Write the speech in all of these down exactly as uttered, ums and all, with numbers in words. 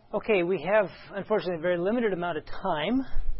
Okay, we have, unfortunately, a very limited amount of time.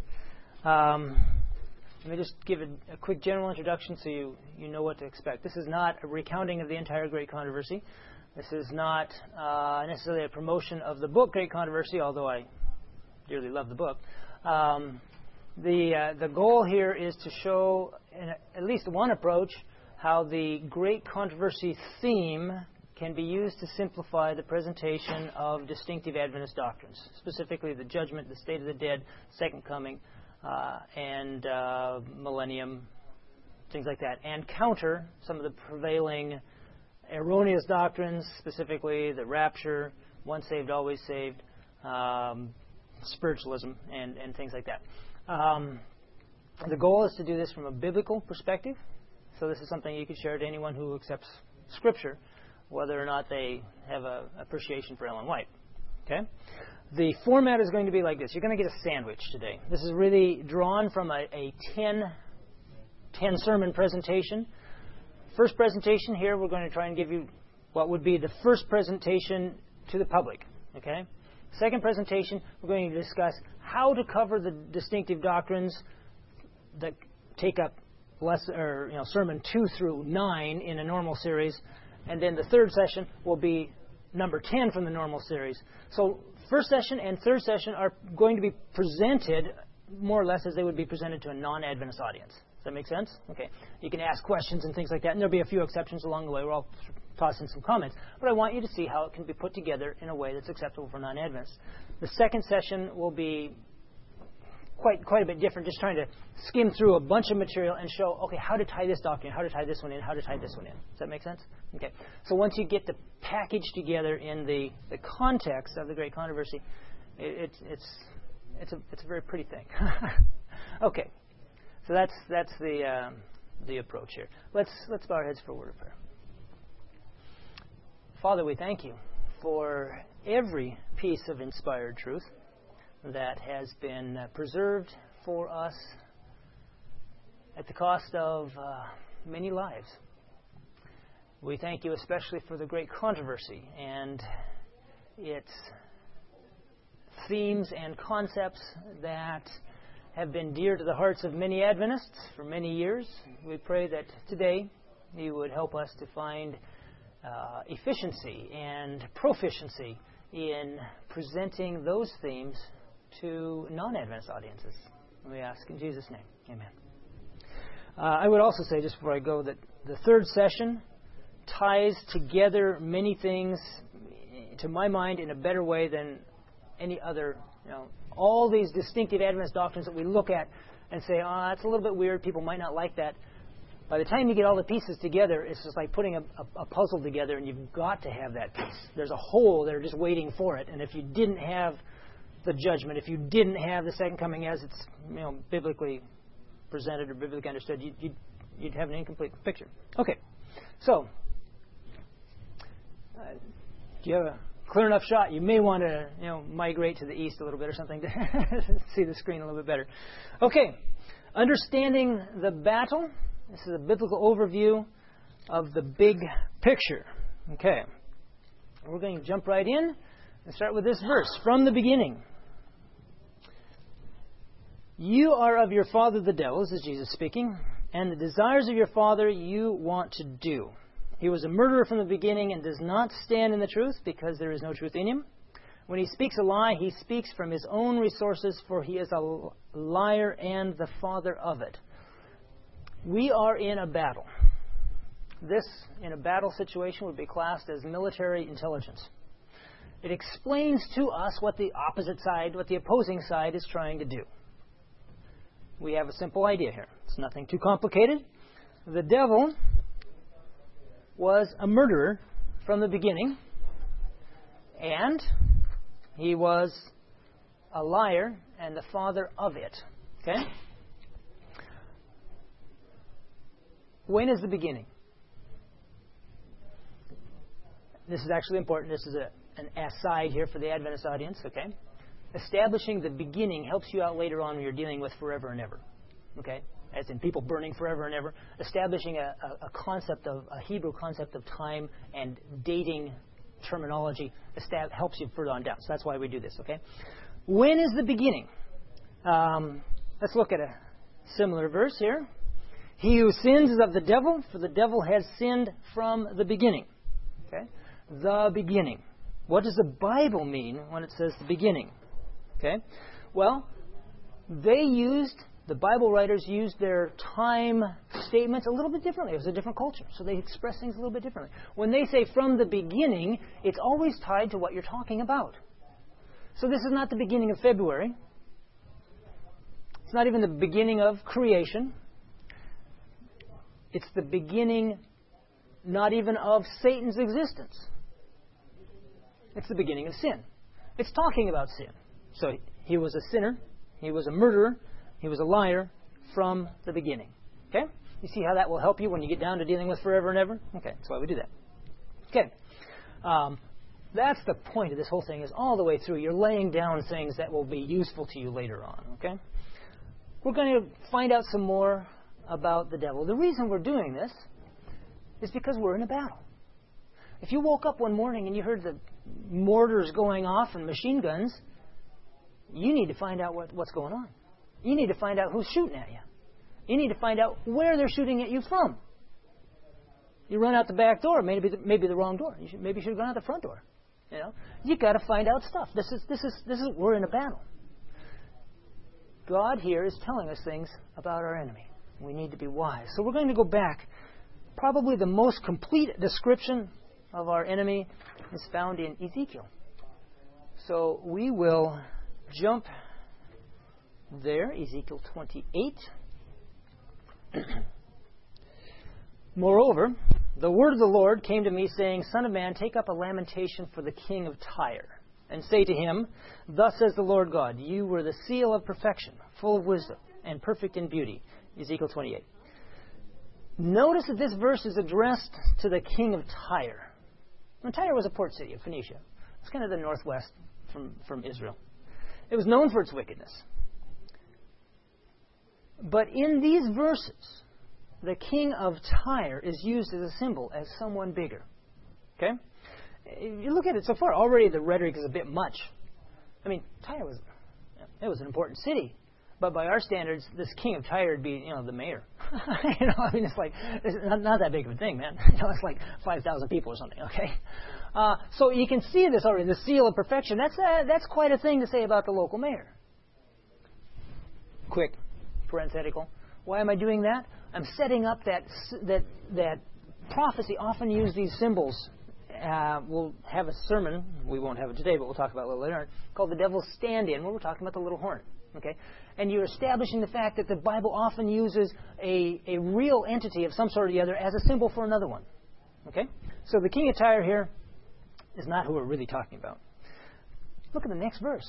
Um, let me just give a, a quick general introduction so you, you know what to expect. This is not a recounting of the entire Great Controversy. This is not uh, necessarily a promotion of the book Great Controversy, although I dearly love the book. Um, the, uh, the goal here is to show, in a, at least one approach, how the Great Controversy theme can be used to simplify the presentation of distinctive Adventist doctrines, specifically the judgment, the state of the dead, second coming, uh, and uh, millennium, things like that, and counter some of the prevailing erroneous doctrines, specifically the rapture, once saved, always saved, um, spiritualism, and, and things like that. Um, the goal is to do this from a biblical perspective, so this is something you could share to anyone who accepts Scripture, whether or not they have an appreciation for Ellen White. Okay? The format is going to be like this. You're going to get a sandwich today. This is really drawn from a, a ten, ten sermon presentation. First presentation here, we're going to try and give you what would be the first presentation to the public. Okay? Second presentation, we're going to discuss how to cover the distinctive doctrines that take up less, or you know, sermon two through nine in a normal series. And then the third session will be number ten from the normal series. So first session and third session are going to be presented more or less as they would be presented to a non-Adventist audience. Does that make sense? Okay. You can ask questions and things like that, and there'll be a few exceptions along the way where I'll toss in some comments. But I want you to see how it can be put together in a way that's acceptable for non-Adventists. The second session will be quite quite a bit different, just trying to skim through a bunch of material and show, okay, how to tie this doctrine, how to tie this one in, how to tie this one in. Does that make sense? Okay. So once you get the package together in the, the context of the Great Controversy, it, it's it's it's a it's a very pretty thing. Okay. So that's that's the um, the approach here. Let's let's bow our heads for a word of prayer. Father, we thank you for every piece of inspired truth that has been uh, preserved for us at the cost of uh, many lives. We thank you especially for the Great Controversy and its themes and concepts that have been dear to the hearts of many Adventists for many years. We pray that today you would help us to find uh, efficiency and proficiency in presenting those themes to non-Adventist audiences. We ask in Jesus' name. Amen. Uh, I would also say, just before I go, that the third session ties together many things, to my mind, in a better way than any other. You know, all these distinctive Adventist doctrines that we look at and say, oh, that's a little bit weird, people might not like that. By the time you get all the pieces together, it's just like putting a, a, a puzzle together, and you've got to have that piece. There's a hole there just waiting for it, and if you didn't have the judgment, if you didn't have the second coming as it's you know biblically presented or biblically understood, you'd, you'd, you'd have an incomplete picture. Okay, so uh, do you have a clear enough shot? You may want to you know migrate to the east a little bit or something to see the screen a little bit better. Okay, understanding the battle. This is a biblical overview of the big picture. Okay, we're going to jump right in and start with this verse from the beginning. You are of your father the devil, this is Jesus speaking, and the desires of your father you want to do. He was a murderer from the beginning and does not stand in the truth because there is no truth in him. When he speaks a lie, he speaks from his own resources, for he is a liar and the father of it. We are in a battle. This, in a battle situation, would be classed as military intelligence. It explains to us what the opposite side, what the opposing side is trying to do. We have a simple idea here. It's nothing too complicated. The devil was a murderer from the beginning, and he was a liar and the father of it. Okay? When is the beginning? This is actually important. This is a, an aside here for the Adventist audience, okay? Establishing the beginning helps you out later on when you're dealing with forever and ever, okay? As in people burning forever and ever. Establishing a, a, a concept of, a Hebrew concept of time and dating terminology estab- helps you further on down. So that's why we do this, okay? When is the beginning? Um, let's look at a similar verse here. He who sins is of the devil, for the devil has sinned from the beginning. Okay? The beginning. What does the Bible mean when it says the beginning? Okay? Well, they used, the Bible writers used their time statements a little bit differently. It was a different culture, so they express things a little bit differently. When they say from the beginning, it's always tied to what you're talking about. So this is not the beginning of February. It's not even the beginning of creation. It's the beginning, not even of Satan's existence. It's the beginning of sin. It's talking about sin. So he was a sinner. He was a murderer. He was a liar from the beginning. Okay? You see how that will help you when you get down to dealing with forever and ever? Okay, that's why we do that. Okay. Um, that's the point of this whole thing, is all the way through you're laying down things that will be useful to you later on. Okay? We're going to find out some more about the devil. The reason we're doing this is because we're in a battle. If you woke up one morning and you heard the mortars going off and machine guns, you need to find out what, what's going on. You need to find out who's shooting at you. You need to find out where they're shooting at you from. You run out the back door, maybe the, maybe the wrong door. You should, maybe you should have gone out the front door. You know, you got to find out stuff. This is this is this is we're in a battle. God here is telling us things about our enemy. We need to be wise. So we're going to go back. Probably the most complete description of our enemy is found in Ezekiel. So we will jump there, Ezekiel twenty-eight. Moreover, the word of the Lord came to me, saying, Son of man, take up a lamentation for the king of Tyre, and say to him, Thus says the Lord God, you were the seal of perfection, full of wisdom, and perfect in beauty. Ezekiel twenty-eight. Notice that this verse is addressed to the king of Tyre. And Tyre was a port city of Phoenicia. It's kind of the northwest from, from Israel. It was known for its wickedness. But in these verses, the king of Tyre is used as a symbol, as someone bigger. Okay? If you look at it so far, already the rhetoric is a bit much. I mean, Tyre was, it was an important city. But by our standards, this king of Tyre would be, you know, the mayor. you know, I mean, it's like, it's not, not that big of a thing, man. You know, it's like five thousand people or something, okay? Uh, so you can see this already, the seal of perfection. That's uh, that's quite a thing to say about the local mayor. Quick, parenthetical. Why am I doing that? I'm setting up that that that prophecy often use these symbols. Uh, we'll have a sermon, we won't have it today, but we'll talk about it a little later on, called The Devil's Stand-In, where we're talking about the little horn. Okay? And you're establishing the fact that the Bible often uses a, a real entity of some sort or the other as a symbol for another one. Okay? So the king of Tyre here is not who we're really talking about. Look at the next verse.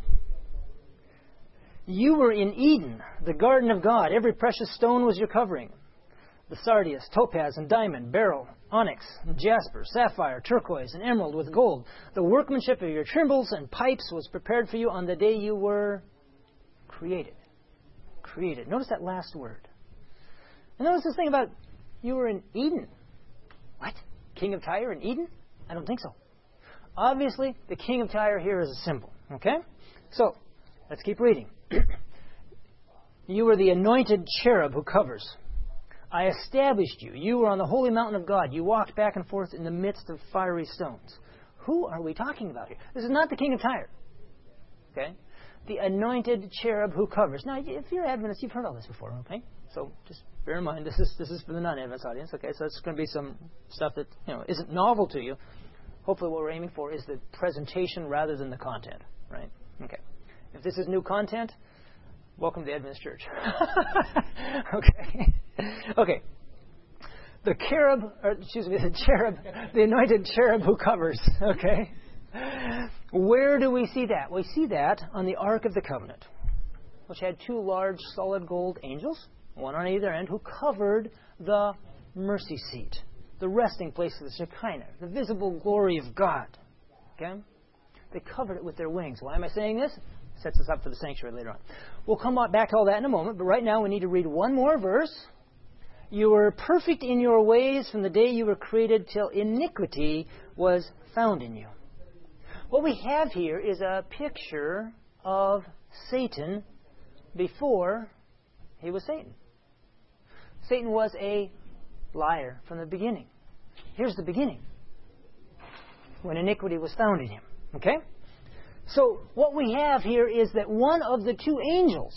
You were in Eden, the garden of God. Every precious stone was your covering. The sardius, topaz, and diamond, beryl, onyx, and jasper, sapphire, turquoise, and emerald with gold. The workmanship of your timbrels and pipes was prepared for you on the day you were created. Created. Notice that last word. And notice this thing about you were in Eden. What? King of Tyre in Eden? I don't think so. Obviously, the king of Tyre here is a symbol. Okay? So, let's keep reading. You were the anointed cherub who covers. I established you. You were on the holy mountain of God. You walked back and forth in the midst of fiery stones. Who are we talking about here? This is not the king of Tyre. Okay? The anointed cherub who covers. Now, if you're Adventist, you've heard all this before, okay? So just bear in mind, this is this is for the non-Adventist audience, okay? So it's going to be some stuff that, you know, isn't novel to you. Hopefully what we're aiming for is the presentation rather than the content, right? Okay. If this is new content, welcome to the Adventist Church. okay. Okay. The cherub, or excuse me, the cherub, the anointed cherub who covers, okay? Where do we see that? We see that on the Ark of the Covenant, which had two large solid gold angels, one on either end, who covered the mercy seat, the resting place of the Shekinah, the visible glory of God. Okay? They covered it with their wings. Why am I saying this? It sets us up for the sanctuary later on. We'll come back to all that in a moment, but right now we need to read one more verse. You were perfect in your ways from the day you were created till iniquity was found in you. What we have here is a picture of Satan before he was Satan. Satan was a liar from the beginning. Here's the beginning, when iniquity was found in him. Okay? So what we have here is that one of the two angels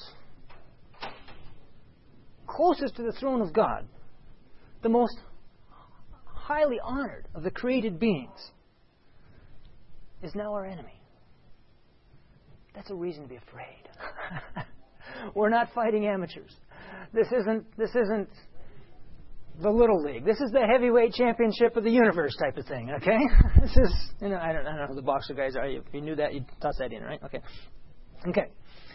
closest to the throne of God, the most highly honored of the created beings, is now our enemy. That's a reason to be afraid. We're not fighting amateurs. This isn't this isn't the Little League. This is the heavyweight championship of the universe type of thing, okay? This is, you know, I don't, I don't know who the boxer guys are. If you knew that, you'd toss that in, right? Okay. Okay.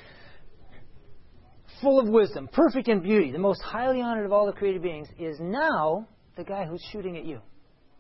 Full of wisdom, perfect in beauty, the most highly honored of all the created beings, is now the guy who's shooting at you.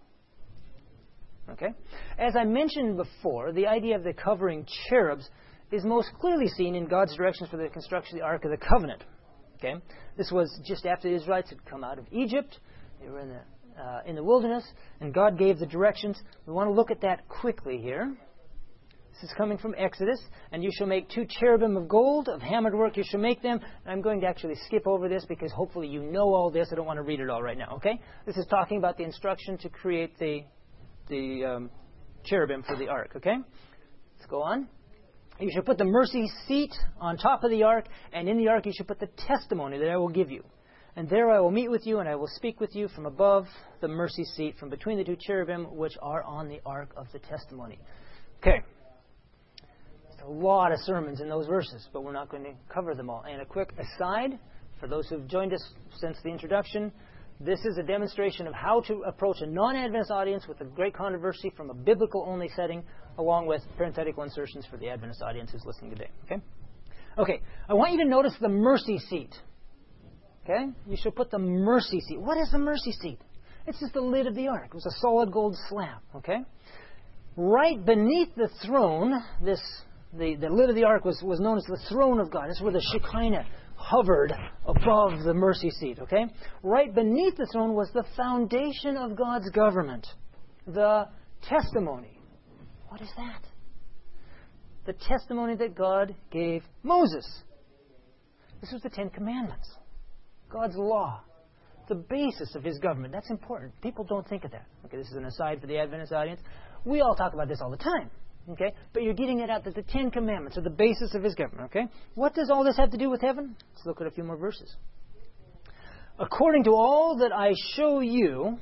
Okay? As I mentioned before, the idea of the covering cherubs is most clearly seen in God's directions for the construction of the Ark of the Covenant. Okay? This was just after the Israelites had come out of Egypt. They were in the, uh, in the wilderness, and God gave the directions. We want to look at that quickly here. This is coming from Exodus. And you shall make two cherubim of gold, of hammered work you shall make them. And I'm going to actually skip over this because hopefully you know all this. I don't want to read it all right now, okay? This is talking about the instruction to create the, the um, cherubim for the ark, okay? Let's go on. You shall put the mercy seat on top of the ark, and in the ark you shall put the testimony that I will give you. And there I will meet with you, and I will speak with you from above the mercy seat, from between the two cherubim which are on the ark of the testimony. Okay. There's a lot of sermons in those verses, but we're not going to cover them all. And a quick aside, for those who have joined us since the introduction, this is a demonstration of how to approach a non-Adventist audience with a great controversy from a biblical-only setting, along with parenthetical insertions for the Adventist audience who's listening today. Okay? Okay, I want you to notice the mercy seat. Okay? You shall put the mercy seat. What is the mercy seat? It's just the lid of the ark. It was a solid gold slab. Okay? Right beneath the throne, this the, the lid of the ark was, was known as the throne of God. This is where the Shekinah hovered above the mercy seat. Okay? Right beneath the throne was the foundation of God's government, the testimony. What is that? The testimony that God gave Moses. This was the Ten Commandments. God's law. The basis of his government. That's important. People don't think of that. Okay, this is an aside for the Adventist audience. We all talk about this all the time. Okay? But you're getting it out that the Ten Commandments are the basis of his government. Okay? What does all this have to do with heaven? Let's look at a few more verses. According to all that I show you,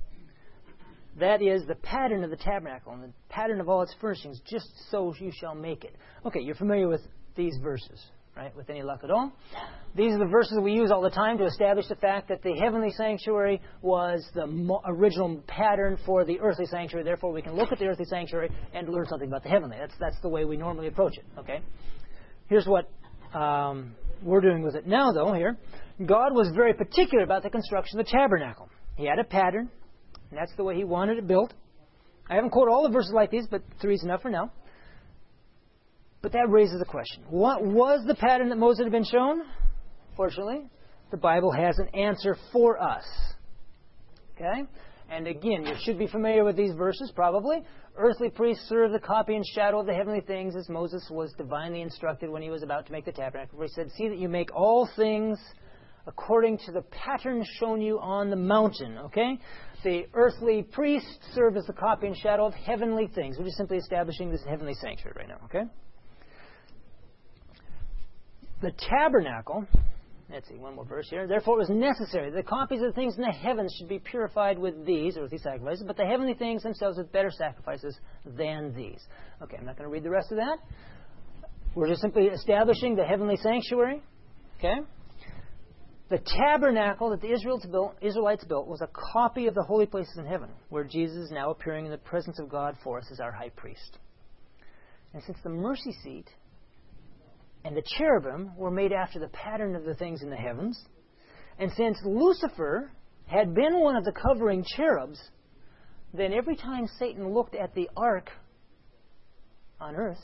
that is the pattern of the tabernacle and the pattern of all its furnishings, just so you shall make it. Okay, you're familiar with these verses, right? With any luck at all. These are the verses we use all the time to establish the fact that the heavenly sanctuary was the mo- original pattern for the earthly sanctuary. Therefore, we can look at the earthly sanctuary and learn something about the heavenly. That's that's the way we normally approach it. Okay. Here's what um, we're doing with it now, though. Here, God was very particular about the construction of the tabernacle. He had a pattern. And that's the way he wanted it built. I haven't quoted all the verses like these, but three's enough for now. But that raises a question. What was the pattern that Moses had been shown? Fortunately, the Bible has an answer for us. Okay? And again, you should be familiar with these verses, probably. Earthly priests serve the copy and shadow of the heavenly things, as Moses was divinely instructed when he was about to make the tabernacle. He said, see that you make all things according to the pattern shown you on the mountain. Okay? The earthly priests serve as the copy and shadow of heavenly things. We're just simply establishing this heavenly sanctuary right now. Okay? The tabernacle, let's see, one more verse here. Therefore it was necessary that the copies of the things in the heavens should be purified with these, earthly sacrifices, but the heavenly things themselves with better sacrifices than these. Okay, I'm not going to read the rest of that. We're just simply establishing the heavenly sanctuary. Okay? The tabernacle that the Israelites built, Israelites built was a copy of the holy places in heaven, where Jesus is now appearing in the presence of God for us as our high priest. And since the mercy seat and the cherubim were made after the pattern of the things in the heavens, and since Lucifer had been one of the covering cherubs, then every time Satan looked at the ark on earth,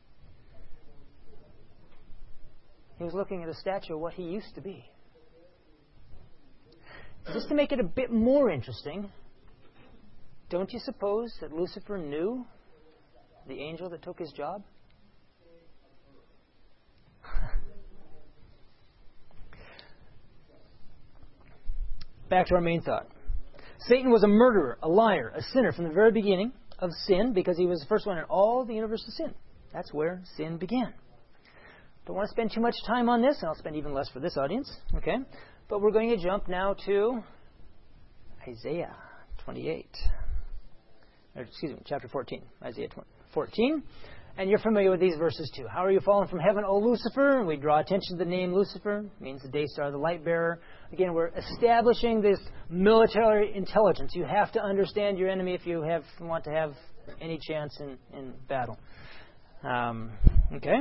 he was looking at a statue of what he used to be. Just to make it a bit more interesting, Don't you suppose that Lucifer knew the angel that took his job? Back to our main thought. Satan was a murderer, a liar, a sinner from the very beginning of sin because he was the first one in all the universe to sin. That's where sin began. Don't want to spend too much time on this, and I'll spend even less for this audience. Okay, but we're going to jump now to Isaiah twenty-eight. Or, excuse me, chapter fourteen. Isaiah fourteen. And you're familiar with these verses too. How are you fallen from heaven, O Lucifer? And we draw attention to the name Lucifer. It means the day star, the light bearer. Again, we're establishing this military intelligence. You have to understand your enemy if you have want to have any chance in, in battle. Um, okay?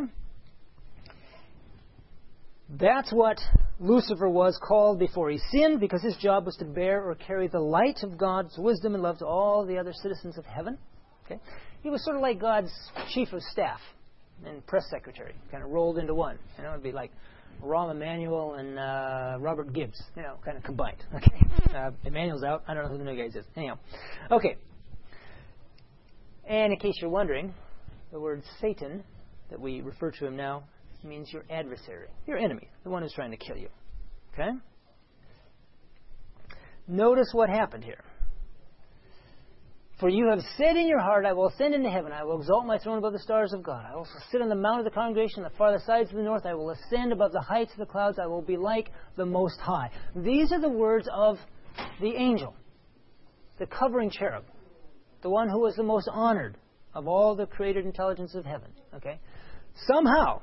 That's what Lucifer was called before he sinned, because his job was to bear or carry the light of God's wisdom and love to all the other citizens of heaven. Okay? He was sort of like God's chief of staff and press secretary, kind of rolled into one. You know, it'd be like Rahm Emanuel and uh, Robert Gibbs, you know, kind of combined. Okay, uh, Emmanuel's out. I don't know who the new guy is. Anyhow, okay. And in case you're wondering, the word Satan that we refer to him now means your adversary, your enemy, the one who's trying to kill you. Okay. Notice what happened here. For you have said in your heart, I will ascend into heaven. I will exalt my throne above the stars of God. I will sit on the mount of the congregation, the farthest sides of the north. I will ascend above the heights of the clouds. I will be like the Most High. These are the words of the angel, the covering cherub, the one who was the most honored of all the created intelligence of heaven. Okay? Somehow,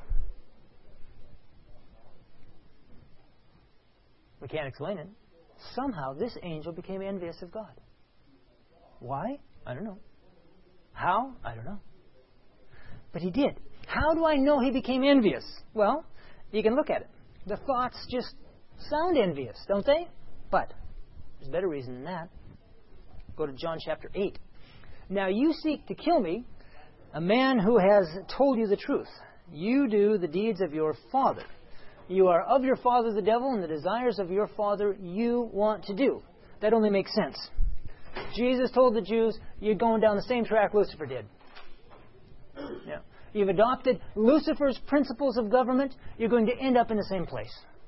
we can't explain it, somehow this angel became envious of God. Why? I don't know. How? I don't know. But he did. How do I know he became envious? Well, you can look at it. The thoughts just sound envious, don't they? But there's a better reason than that. Go to John chapter eight. Now you seek to kill me, a man who has told you the truth. You do the deeds of your father. You are of your father the devil, and the desires of your father you want to do. That only makes sense. Jesus told the Jews, you're going down the same track Lucifer did. Yeah. You've adopted Lucifer's principles of government, you're going to end up in the same place.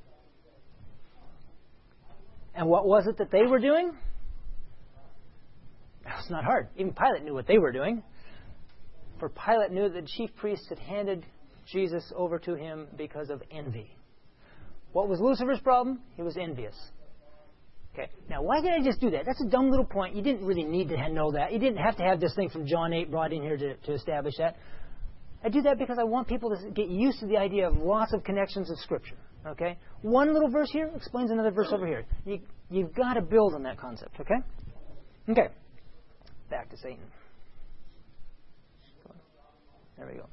And what was it that they were doing? It's not hard. Even Pilate knew what they were doing. For Pilate knew that the chief priests had handed Jesus over to him because of envy. What was Lucifer's problem? He was envious. Okay. Now, why did I just do that? That's a dumb little point. You didn't really need to know that. You didn't have to have this thing from John eight brought in here to, to establish that. I do that because I want people to get used to the idea of lots of connections of Scripture. Okay. One little verse here explains another verse over here. You, you've got to build on that concept. Okay. Okay. Back to Satan. There we go.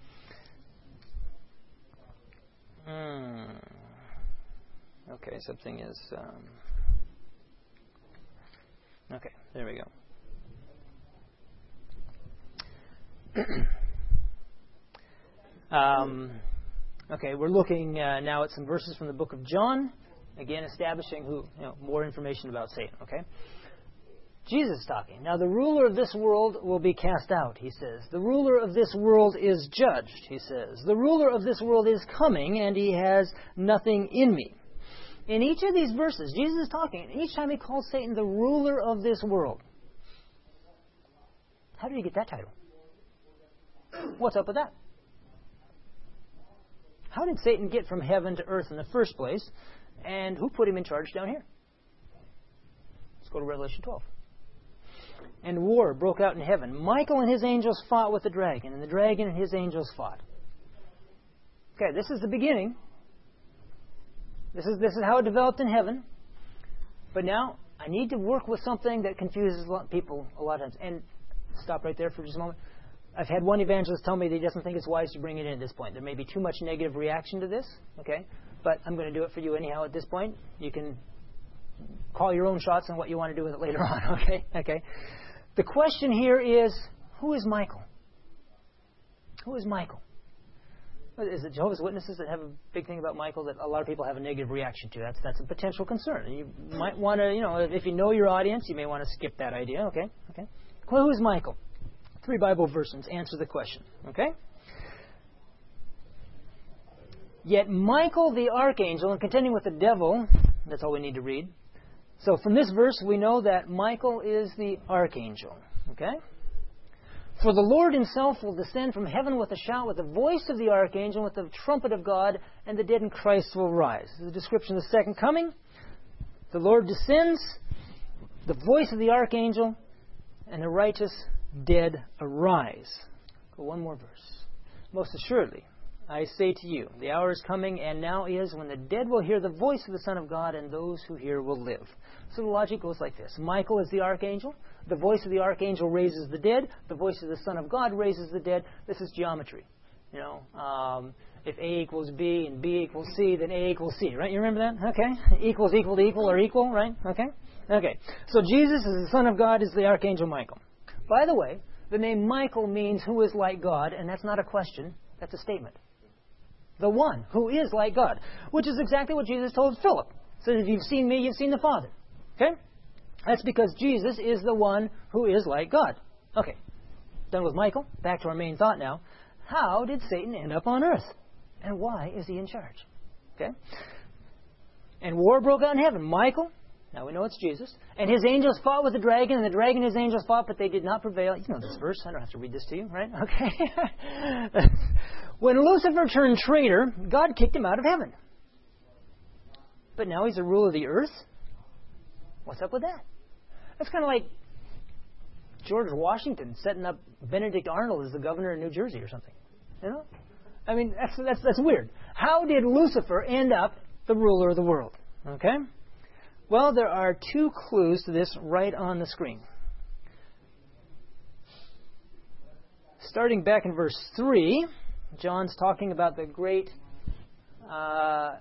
Mm. Okay. Something is. Um, Okay, there we go. um, okay, we're looking uh, now at some verses from the book of John, again establishing who, you know, more information about Satan. Okay, Jesus is talking. Now the ruler of this world will be cast out, he says. The ruler of this world is judged, he says. The ruler of this world is coming, and he has nothing in me. In each of these verses, Jesus is talking, and each time he calls Satan the ruler of this world. How did he get that title? What's up with that? How did Satan get from heaven to earth in the first place, and who put him in charge down here? Let's go to Revelation twelve. And war broke out in heaven. Michael and his angels fought with the dragon, and the dragon and his angels fought. Okay, this is the beginning. This is this is how it developed in heaven. But now I need to work with something that confuses a lot of people a lot of times. And stop right there for just a moment. I've had one evangelist tell me that he doesn't think it's wise to bring it in at this point. There may be too much negative reaction to this, okay? But I'm going to do it for you anyhow at this point. You can call your own shots on what you want to do with it later on, okay? Okay. The question here is, who is Michael? Who is Michael? Is it Jehovah's Witnesses that have a big thing about Michael that a lot of people have a negative reaction to? That's that's a potential concern. And you might want to, you know, if, if you know your audience, you may want to skip that idea. Okay, okay. Well, who's Michael? Three Bible verses answer the question. Okay. Yet Michael the archangel, and contending with the devil, that's all we need to read. So from this verse, we know that Michael is the archangel. Okay? For the Lord himself will descend from heaven with a shout, with the voice of the archangel, with the trumpet of God, and the dead in Christ will rise. This is a description of the second coming. The Lord descends, the voice of the archangel, and the righteous dead arise. Go one more verse. Most assuredly, I say to you, the hour is coming, and now is, when the dead will hear the voice of the Son of God, and those who hear will live. So the logic goes like this. Michael is the archangel. The voice of the archangel raises the dead. The voice of the Son of God raises the dead. This is geometry. You know, um, if A equals B and B equals C, then A equals C, right? You remember that? Okay. Equals equal to equal or equal, right? Okay. Okay. So Jesus is the Son of God, is the archangel Michael. By the way, the name Michael means who is like God, and that's not a question. That's a statement. The one who is like God, which is exactly what Jesus told Philip. So if you've seen me, you've seen the Father. Okay? That's because Jesus is the one who is like God. Okay. Done with Michael. Back to our main thought now. How did Satan end up on earth? And why is he in charge? Okay? And war broke out in heaven. Michael, now we know it's Jesus, and his angels fought with the dragon, and the dragon and his angels fought, but they did not prevail. You know this verse. I don't have to read this to you, right? Okay. When Lucifer turned traitor, God kicked him out of heaven. But now he's a ruler of the earth? What's up with that? That's kind of like George Washington setting up Benedict Arnold as the governor of New Jersey or something. You know? I mean, that's, that's, that's weird. How did Lucifer end up the ruler of the world? Okay? Well, there are two clues to this right on the screen. Starting back in verse three, John's talking about the great... Uh,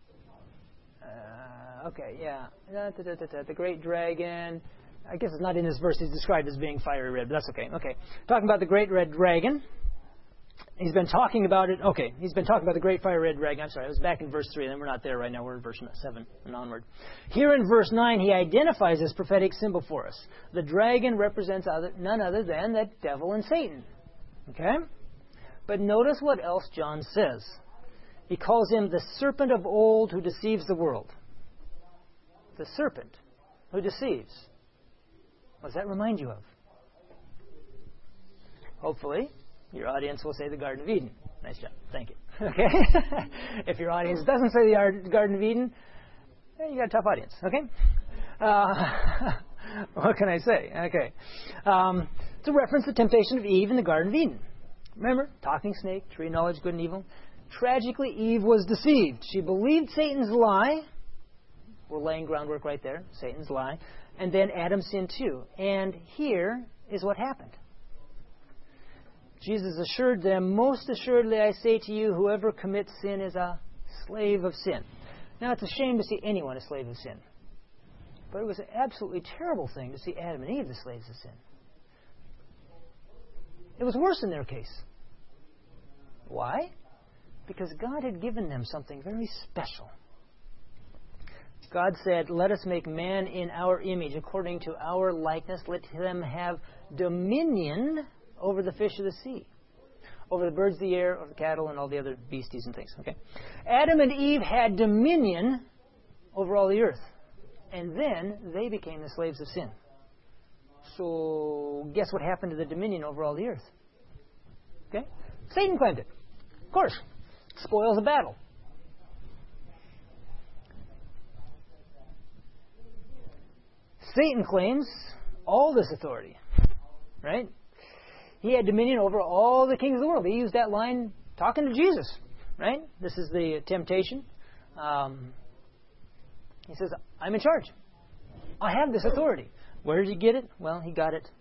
uh, okay, yeah. Da, da, da, da, da, the great dragon. I guess it's not in this verse. He's described as being fiery red, but that's okay. Okay. Talking about the great red dragon. He's been talking about it. Okay. He's been talking about the great fiery red dragon. I'm sorry. I was back in verse three, and then we're not there right now. We're in verse seven and onward. Here in verse nine, he identifies this prophetic symbol for us. The dragon represents other, none other than the devil and Satan. Okay? But notice what else John says. He calls him the serpent of old who deceives the world. The serpent who deceives. What does that remind you of? Hopefully, your audience will say the Garden of Eden. Nice job. Thank you. Okay? If your audience doesn't say the Garden of Eden, then you got a tough audience. Okay? Uh, what can I say? Okay. Um, it's a reference to the temptation of Eve in the Garden of Eden. Remember? Talking snake, tree of knowledge, good and evil. Tragically, Eve was deceived. She believed Satan's lie. We're laying groundwork right there. Satan's lie. And then Adam sinned too. And here is what happened. Jesus assured them, most assuredly I say to you, whoever commits sin is a slave of sin. Now, it's a shame to see anyone a slave of sin. But it was an absolutely terrible thing to see Adam and Eve the slaves of sin. It was worse in their case. Why? Because God had given them something very special. God said, let us make man in our image, according to our likeness. Let them have dominion over the fish of the sea, over the birds of the air, over the cattle, and all the other beasties and things. Okay, Adam and Eve had dominion over all the earth. And then they became the slaves of sin. So guess what happened to the dominion over all the earth? Okay? Satan claimed it. Of course. Spoils the battle. Satan claims all this authority. Right? He had dominion over all the kings of the world. He used that line talking to Jesus. Right? This is the temptation. Um, he says, I'm in charge. I have this authority. Where did he get it? Well, he got it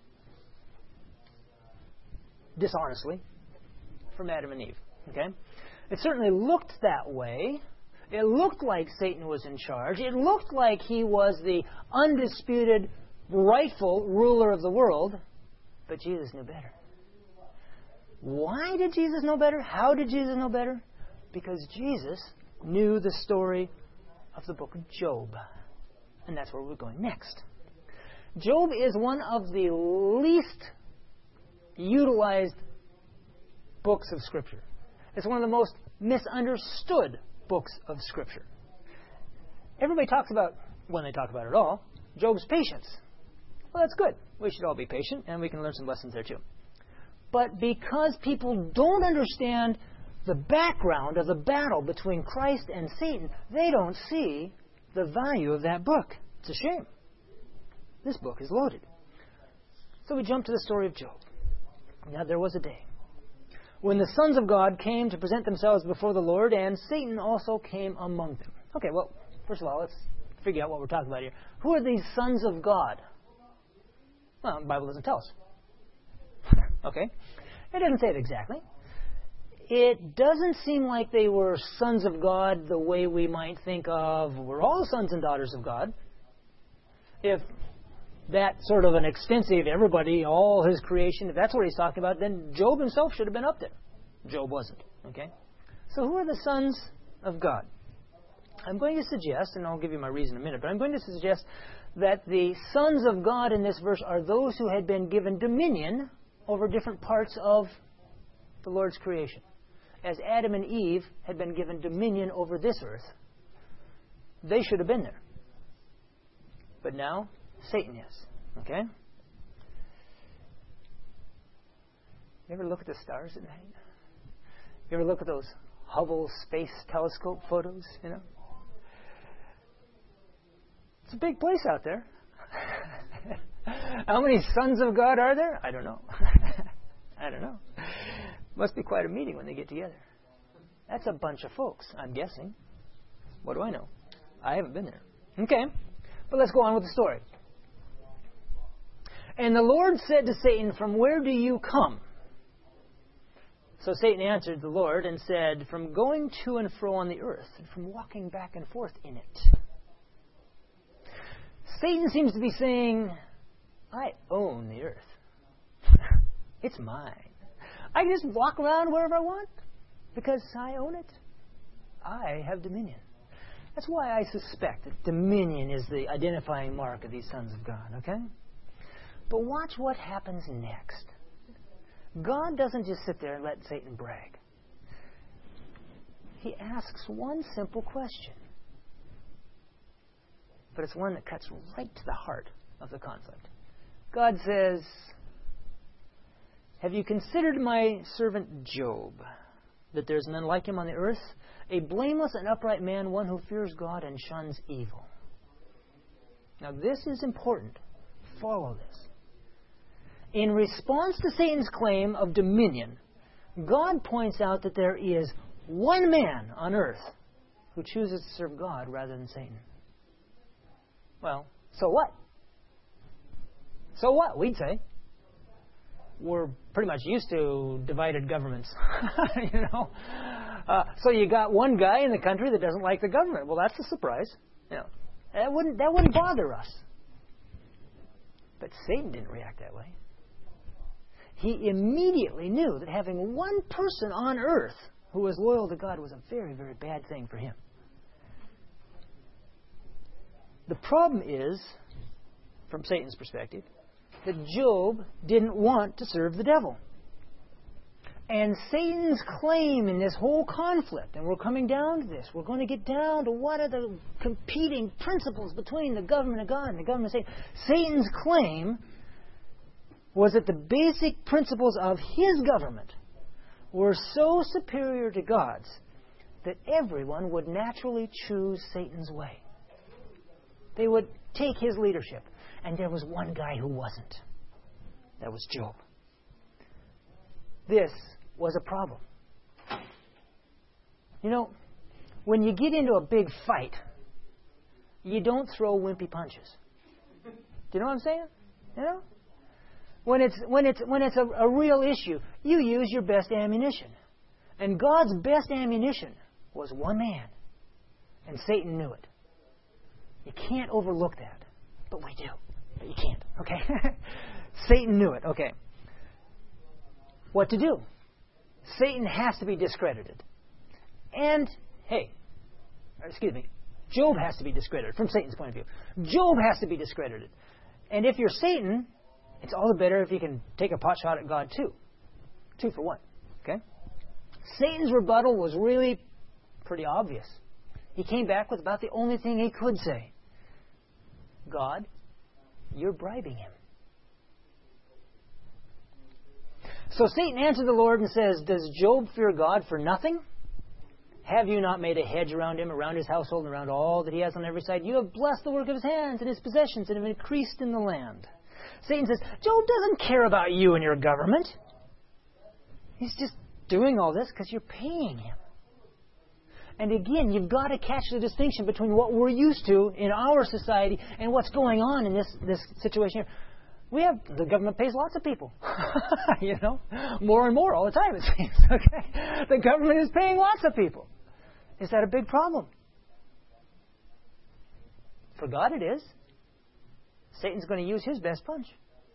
dishonestly from Adam and Eve. Okay? It certainly looked that way. It looked like Satan was in charge. It looked like he was the undisputed, rightful ruler of the world. But Jesus knew better. Why did Jesus know better? How did Jesus know better? Because Jesus knew the story of the book of Job. And that's where we're going next. Job is one of the least utilized books of Scripture. It's one of the most misunderstood books of Scripture. Everybody talks about, when they talk about it all, Job's patience. Well, that's good. We should all be patient, and we can learn some lessons there too. But because people don't understand the background of the battle between Christ and Satan, they don't see the value of that book. It's a shame. This book is loaded. So we jump to the story of Job. Now there was a day when the sons of God came to present themselves before the Lord, and Satan also came among them. Okay, well, first of all, let's figure out what we're talking about here. Who are these sons of God? Well, the Bible doesn't tell us. Okay? It doesn't say it exactly. It doesn't seem like they were sons of God the way we might think of, we're all sons and daughters of God. If that sort of an extensive, everybody, all his creation, if that's what he's talking about, then Job himself should have been up there. Job wasn't. Okay? So who are the sons of God? I'm going to suggest, and I'll give you my reason in a minute, but I'm going to suggest that the sons of God in this verse are those who had been given dominion over different parts of the Lord's creation. As Adam and Eve had been given dominion over this earth, they should have been there. But now, Satan is. Okay? You ever look at the stars at night? You ever look at those Hubble Space Telescope photos, you know? It's a big place out there. How many sons of God are there? I don't know. I don't know. Must be quite a meeting when they get together. That's a bunch of folks, I'm guessing. What do I know? I haven't been there. Okay, but let's go on with the story. And the Lord said to Satan, "From where do you come?" So Satan answered the Lord and said, "From going to and fro on the earth, and from walking back and forth in it." Satan seems to be saying, I own the earth. It's mine. I can just walk around wherever I want because I own it. I have dominion. That's why I suspect that dominion is the identifying mark of these sons of God, okay? But watch what happens next. God doesn't just sit there and let Satan brag. He asks one simple question. But it's one that cuts right to the heart of the conflict. God says, "Have you considered my servant Job, that there's none like him on the earth, a blameless and upright man, one who fears God and shuns evil?" Now this is important. Follow this. In response to Satan's claim of dominion, God points out that there is one man on earth who chooses to serve God rather than Satan. Well, so what? So what, we'd say. We're pretty much used to divided governments, you know. Uh, so you got one guy in the country that doesn't like the government. Well, that's a surprise. You know, that wouldn't that wouldn't bother us. But Satan didn't react that way. He immediately knew that having one person on earth who was loyal to God was a very, very bad thing for him. The problem is, from Satan's perspective, that Job didn't want to serve the devil. And Satan's claim in this whole conflict, and we're coming down to this, we're going to get down to what are the competing principles between the government of God and the government of Satan. Satan's claim was that the basic principles of his government were so superior to God's that everyone would naturally choose Satan's way. They would take his leadership. And there was one guy who wasn't. That was Job. This was a problem. You know, when you get into a big fight, you don't throw wimpy punches. Do you know what I'm saying? You know? When it's when it's when it's a, a real issue, you use your best ammunition. And God's best ammunition was one man. And Satan knew it. You can't overlook that. But we do. But you can't. Okay? Satan knew it. Okay. What to do? Satan has to be discredited. And, hey, excuse me, Job has to be discredited from Satan's point of view. Job has to be discredited. And if you're Satan, it's all the better if you can take a pot shot at God too. Two for one. Okay? Satan's rebuttal was really pretty obvious. He came back with about the only thing he could say. God, you're bribing him. So Satan answered the Lord and says, does Job fear God for nothing? Have you not made a hedge around him, around his household, and around all that he has on every side? You have blessed the work of his hands and his possessions and have increased in the land. Satan says, Job doesn't care about you and your government. He's just doing all this because you're paying him. And again, you've got to catch the distinction between what we're used to in our society and what's going on in this, this situation here. We have, the government pays lots of people. you know, more and more all the time it seems. Okay, the government is paying lots of people. Is that a big problem? For God it is. Satan's going to use his best punch.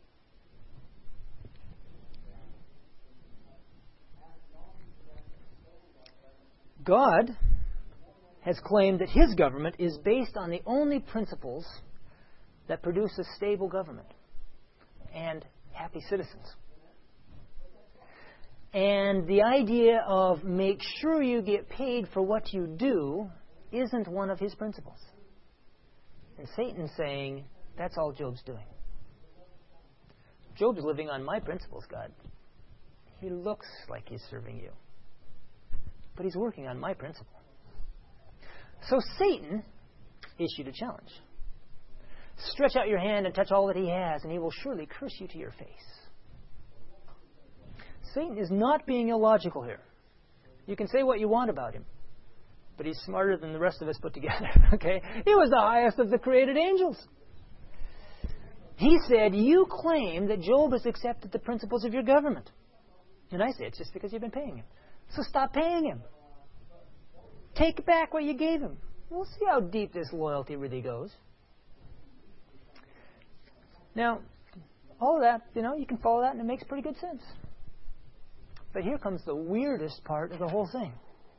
God has claimed that his government is based on the only principles that produce a stable government and happy citizens. And the idea of make sure you get paid for what you do isn't one of his principles. And Satan's saying, that's all Job's doing. Job's living on my principles, God. He looks like he's serving you. But he's working on my principle. So Satan issued a challenge. Stretch out your hand and touch all that he has, and he will surely curse you to your face. Satan is not being illogical here. You can say what you want about him, but he's smarter than the rest of us put together. Okay? He was the highest of the created angels. He said, you claim that Job has accepted the principles of your government. And I say, it's just because you've been paying him. So stop paying him. Take back what you gave him. We'll see how deep this loyalty really goes. Now, all of that, you know, you can follow that and it makes pretty good sense. But here comes the weirdest part of the whole thing.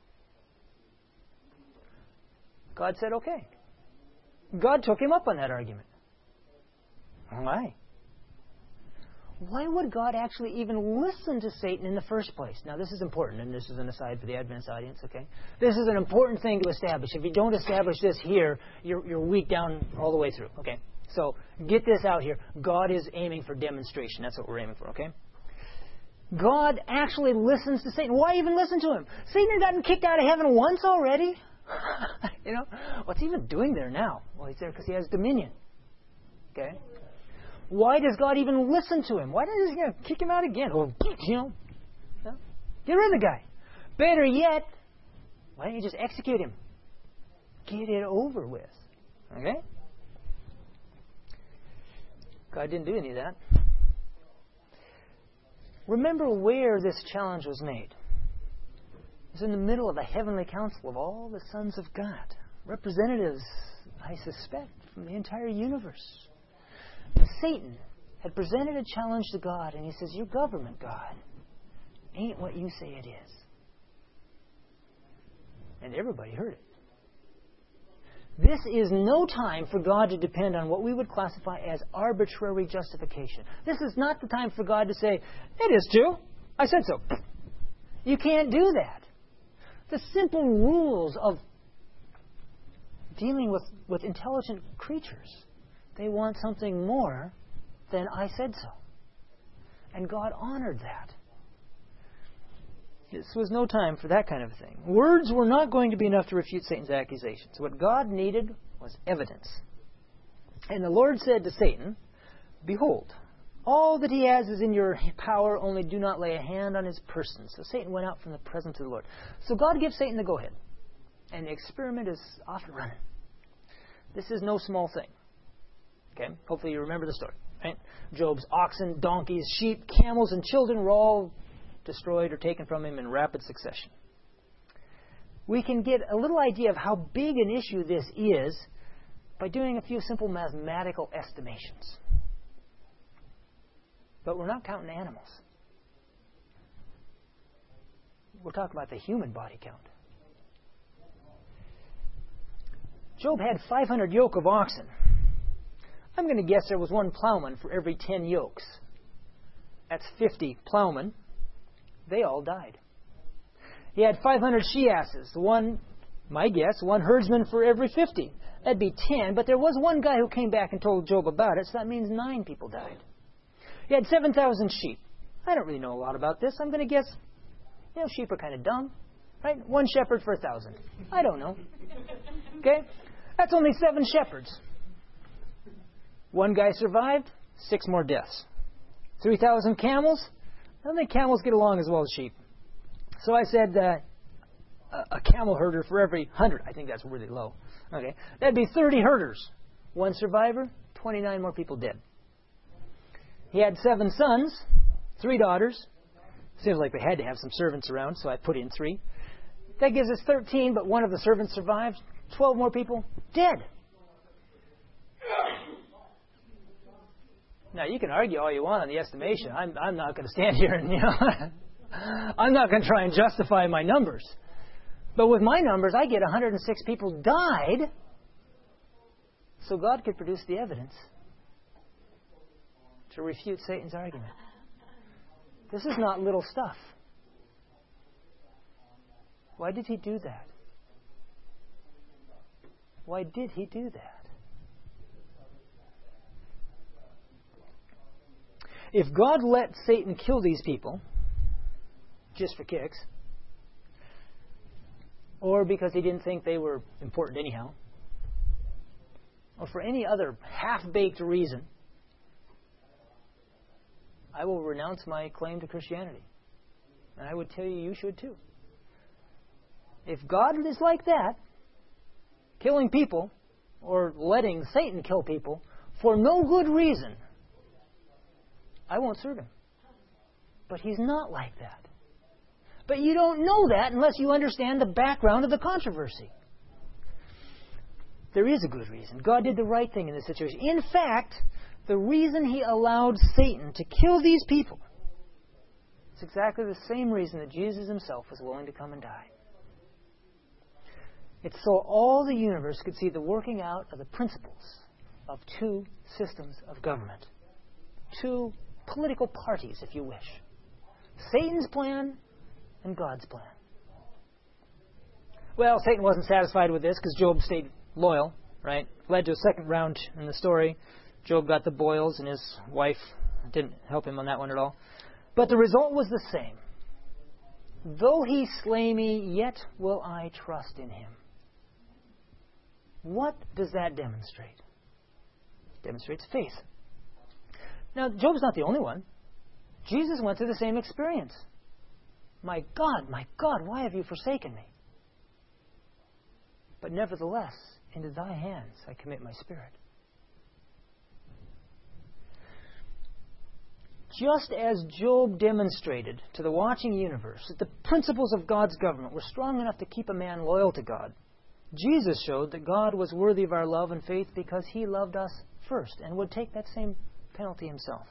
God said, okay. God took him up on that argument. Why? Why would God actually even listen to Satan in the first place? Now, this is important, and this is an aside for the Adventist audience, okay? This is an important thing to establish. If you don't establish this here, you're, you're weak down all the way through, okay? So, get this out here. God is aiming for demonstration. That's what we're aiming for, okay? God actually listens to Satan. Why even listen to him? Satan had gotten kicked out of heaven once already. you know, what's he even doing there now? Well, he's there because he has dominion. Okay? Why does God even listen to him? Why does he you know, kick him out again? Or, you know, get rid of the guy. Better yet, why don't you just execute him? Get it over with. Okay? God didn't do any of that. Remember where this challenge was made. It was in the middle of a heavenly council of all the sons of God. Representatives, I suspect, from the entire universe. And Satan had presented a challenge to God, and he says, your government, God, ain't what you say it is. And everybody heard it. This is no time for God to depend on what we would classify as arbitrary justification. This is not the time for God to say, it is true. I said so. You can't do that. The simple rules of dealing with, with intelligent creatures, they want something more than I said so. And God honored that. This was no time for that kind of thing. Words were not going to be enough to refute Satan's accusations. What God needed was evidence. And the Lord said to Satan, behold, all that he has is in your power, only do not lay a hand on his person. So Satan went out from the presence of the Lord. So God gives Satan the go-ahead. And the experiment is off and running. This is no small thing. Okay? Hopefully you remember the story. Right? Job's oxen, donkeys, sheep, camels, and children were all destroyed or taken from him in rapid succession. We can get a little idea of how big an issue this is by doing a few simple mathematical estimations. But we're not counting animals. we're talking about the human body count. Job had five hundred yoke of oxen. I'm going to guess there was one plowman for every ten yokes. That's fifty plowmen. They all died. He had five hundred she-asses. One, my guess, one herdsman for every fifty. That'd be ten, but there was one guy who came back and told Job about it, so that means nine people died. He had seven thousand sheep. I don't really know a lot about this. I'm going to guess, you know, sheep are kind of dumb, right? One shepherd for a thousand. I don't know. Okay? That's only seven shepherds. One guy survived, six more deaths. three thousand camels. I don't think camels get along as well as sheep. So I said uh, a camel herder for every hundred. I think that's really low. Okay, that'd be thirty herders. One survivor, twenty-nine more people dead. He had seven sons, three daughters. Seems like they had to have some servants around, so I put in three. That gives us thirteen, but one of the servants survived. twelve more people dead. Now, you can argue all you want on the estimation. I'm, I'm not going to stand here and, you know, I'm not going to try and justify my numbers. But with my numbers, I get one hundred six people died, so God could produce the evidence to refute Satan's argument. This is not little stuff. Why did he do that? Why did he do that? If God let Satan kill these people, just for kicks, or because he didn't think they were important anyhow, or for any other half-baked reason, I will renounce my claim to Christianity. And I would tell you, you should too. If God is like that, killing people, or letting Satan kill people, for no good reason, I won't serve him. But he's not like that. But you don't know that unless you understand the background of the controversy. There is a good reason. God did the right thing in this situation. In fact, the reason he allowed Satan to kill these people is exactly the same reason that Jesus himself was willing to come and die. It's so all the universe could see the working out of the principles of two systems of government. Two political parties, if you wish. Satan's plan and God's plan. Well, Satan wasn't satisfied with this because Job stayed loyal, right? Led to a second round in the story. Job got the boils and his wife didn't help him on that one at all. But the result was the same. Though he slay me, yet will I trust in him. What does that demonstrate? It demonstrates faith. Now, Job's not the only one. Jesus went through the same experience. My God, my God, why have you forsaken me? But nevertheless, into thy hands I commit my spirit. Just as Job demonstrated to the watching universe that the principles of God's government were strong enough to keep a man loyal to God, Jesus showed that God was worthy of our love and faith because he loved us first and would take that same penalty himself.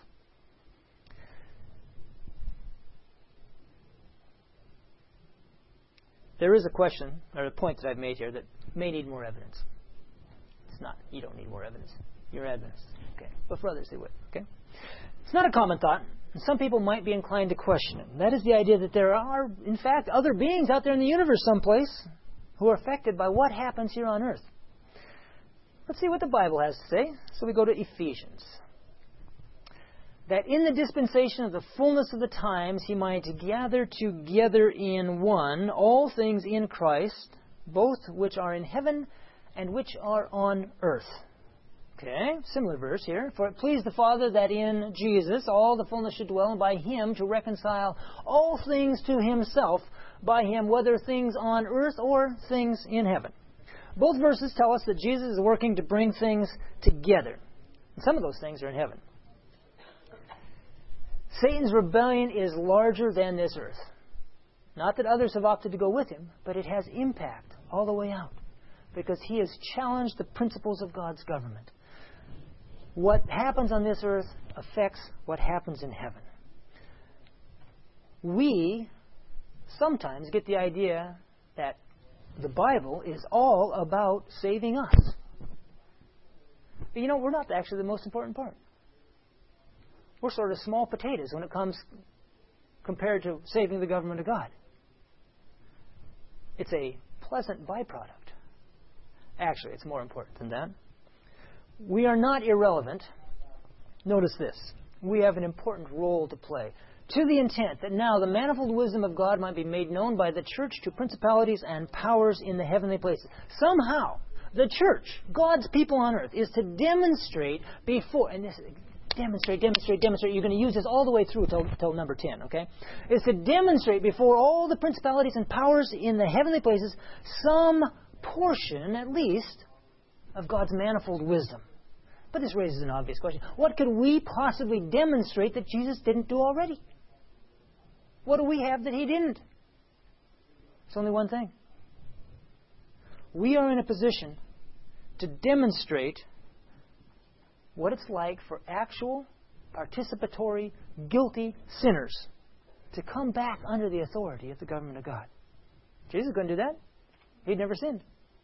There is a question, or a point that I've made here that may need more evidence. It's not. You don't need more evidence. You're Adventists. Okay. But for others, they would. Okay. It's not a common thought, and some people might be inclined to question it. And that is the idea that there are, in fact, other beings out there in the universe someplace who are affected by what happens here on earth. Let's see what the Bible has to say. So we go to Ephesians. That in the dispensation of the fullness of the times he might gather together in one all things in Christ, both which are in heaven and which are on earth. Okay, similar verse here. For it pleased the Father that in Jesus all the fullness should dwell, and by him to reconcile all things to himself, by him, whether things on earth or things in heaven. Both verses tell us that Jesus is working to bring things together. And some of those things are in heaven. Satan's rebellion is larger than this earth. Not that others have opted to go with him, but it has impact all the way out, because he has challenged the principles of God's government. What happens on this earth affects what happens in heaven. We sometimes get the idea that the Bible is all about saving us. But you know, we're not actually the most important part. We're sort of small potatoes when it comes compared to saving the government of God. It's a pleasant byproduct. Actually, it's more important than that. We are not irrelevant. Notice this. We have an important role to play, to the intent that now the manifold wisdom of God might be made known by the church to principalities and powers in the heavenly places. Somehow, the church, God's people on earth, is to demonstrate before, and this demonstrate, demonstrate, demonstrate. You're going to use this all the way through till, till number ten, okay? Is to demonstrate before all the principalities and powers in the heavenly places some portion, at least, of God's manifold wisdom. But this raises an obvious question. What could we possibly demonstrate that Jesus didn't do already? What do we have that He didn't? It's only one thing. We are in a position to demonstrate what it's like for actual, participatory, guilty sinners to come back under the authority of the government of God. Jesus couldn't do that. He'd never sinned.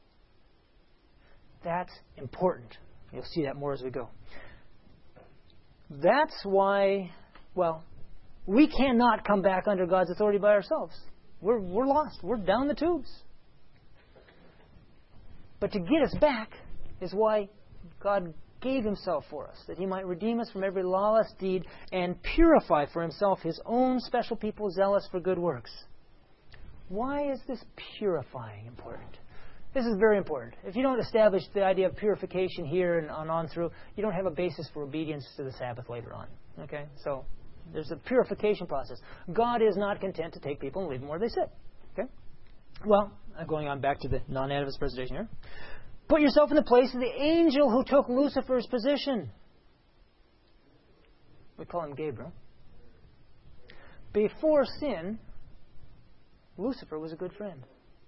That's important. You'll see that more as we go. That's why, well, we cannot come back under God's authority by ourselves. We're, we're lost. We're down the tubes. But to get us back is why God gave Himself for us, that He might redeem us from every lawless deed and purify for Himself His own special people zealous for good works. Why is this purifying important? This is very important. If you don't establish the idea of purification here and on, on through, you don't have a basis for obedience to the Sabbath later on. Okay? So there's a purification process. God is not content to take people and leave them where they sit. Okay? Well, I'm going on back to the non-Adventist presentation here. Put yourself in the place of the angel who took Lucifer's position. We call him Gabriel. Before sin, Lucifer was a good friend.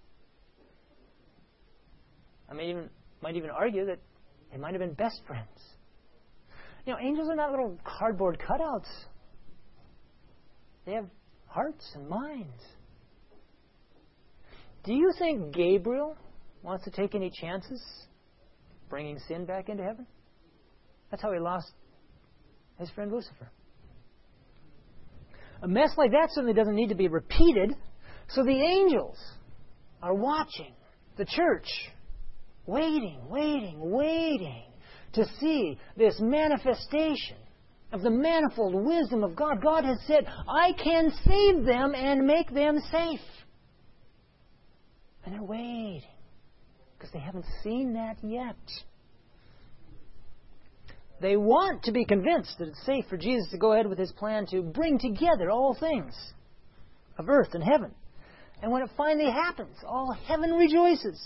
I may even, might even argue that they might have been best friends. You know, angels are not little cardboard cutouts. They have hearts and minds. Do you think Gabriel wants to take any chances bringing sin back into heaven? That's how he lost his friend Lucifer. A mess like that certainly doesn't need to be repeated. So the angels are watching the church, waiting, waiting, waiting to see this manifestation of the manifold wisdom of God. God has said, I can save them and make them safe. And they're waiting because they haven't seen that yet. They want to be convinced that it's safe for Jesus to go ahead with His plan to bring together all things of earth and heaven. And when it finally happens, all heaven rejoices.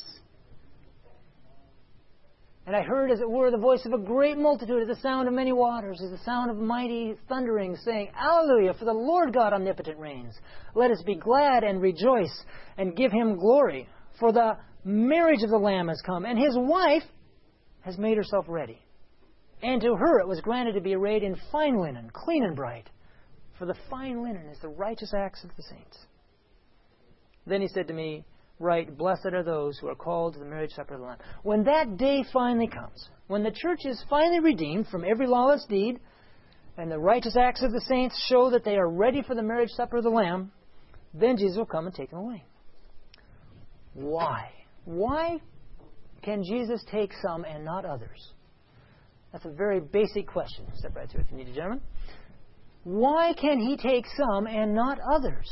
And I heard, as it were, the voice of a great multitude, as the sound of many waters, as the sound of mighty thunderings, saying, Alleluia, for the Lord God omnipotent reigns. Let us be glad and rejoice and give Him glory. For the marriage of the Lamb has come, and His wife has made herself ready. And to her it was granted to be arrayed in fine linen, clean and bright. For the fine linen is the righteous acts of the saints. Then He said to me, Right, blessed are those who are called to the marriage supper of the Lamb. When that day finally comes, when the church is finally redeemed from every lawless deed, and the righteous acts of the saints show that they are ready for the marriage supper of the Lamb, then Jesus will come and take them away. Why? Why can Jesus take some and not others? That's a very basic question. Step right to it if you need to, gentlemen. Why can He take some and not others?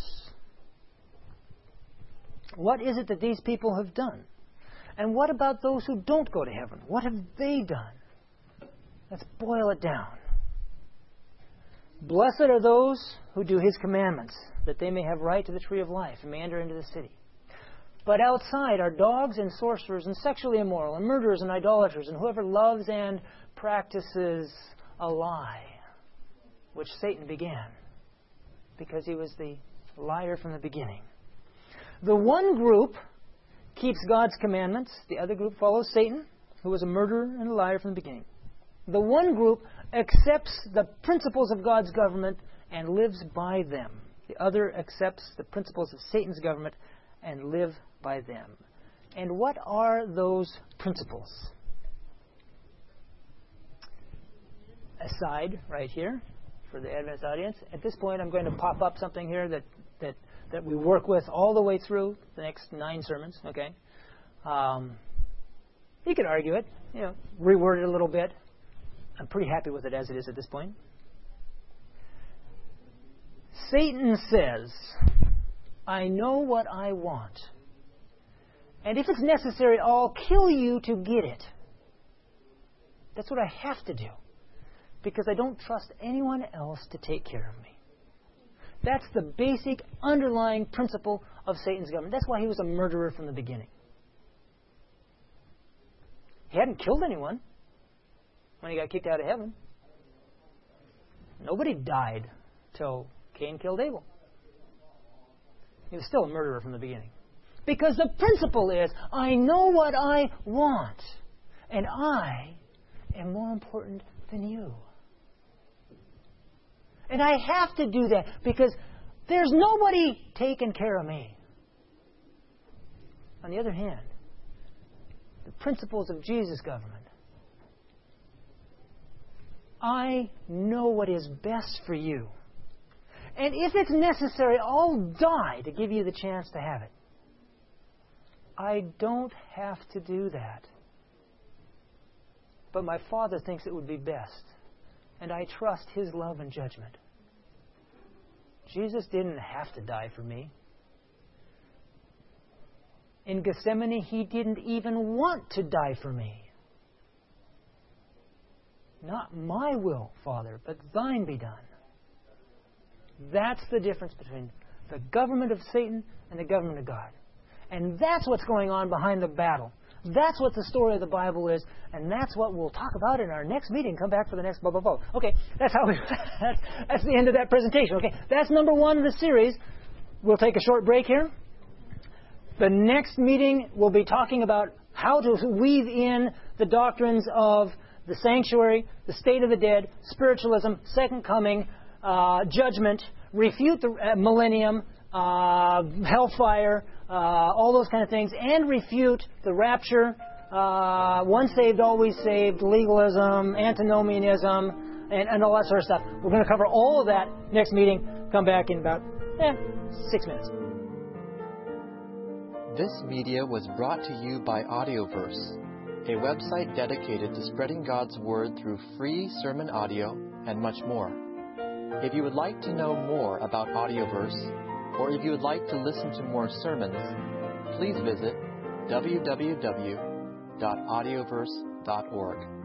What is it that these people have done? And what about those who don't go to heaven? What have they done? Let's boil it down. Blessed are those who do His commandments, that they may have right to the tree of life and may enter into the city. But outside are dogs and sorcerers and sexually immoral and murderers and idolaters and whoever loves and practices a lie, which Satan began, because he was the liar from the beginning. The one group keeps God's commandments. The other group follows Satan, who was a murderer and a liar from the beginning. The one group accepts the principles of God's government and lives by them. The other accepts the principles of Satan's government and live by them. And what are those principles? Aside right here for the Adventist audience. At this point, I'm going to pop up something here that, that, that we work with all the way through the next nine sermons. Okay, um, you could argue it, you know, reword it a little bit. I'm pretty happy with it as it is at this point. Satan says, I know what I want. And if it's necessary, I'll kill you to get it. That's what I have to do. Because I don't trust anyone else to take care of me. That's the basic underlying principle of Satan's government. That's why he was a murderer from the beginning. He hadn't killed anyone when he got kicked out of heaven. Nobody died till Cain killed Abel. He was still a murderer from the beginning. Because the principle is, I know what I want, and I am more important than you. And I have to do that because there's nobody taking care of me. On the other hand, the principles of Jesus' government, I know what is best for you. And if it's necessary, I'll die to give you the chance to have it. I don't have to do that. But my Father thinks it would be best. And I trust His love and judgment. Jesus didn't have to die for me. In Gethsemane, He didn't even want to die for me. Not my will, Father, but thine be done. That's the difference between the government of Satan and the government of God. And that's what's going on behind the battle. That's what the story of the Bible is, and that's what we'll talk about in our next meeting. Come back for the next blah, blah, blah. Okay, that's how we, that's, that's the end of that presentation. Okay, that's number one of the series. We'll take a short break here. The next meeting, we'll be talking about how to weave in the doctrines of the sanctuary, the state of the dead, spiritualism, second coming, uh, judgment, refute the uh, millennium, uh, hellfire, uh, all those kind of things, and refute the rapture, uh, once saved, always saved, legalism, antinomianism, and, and all that sort of stuff. We're going to cover all of that next meeting. Come back in about eh, six minutes. This media was brought to you by Audioverse, a website dedicated to spreading God's Word through free sermon audio and much more. If you would like to know more about Audioverse, or if you would like to listen to more sermons, please visit w w w dot audioverse dot org.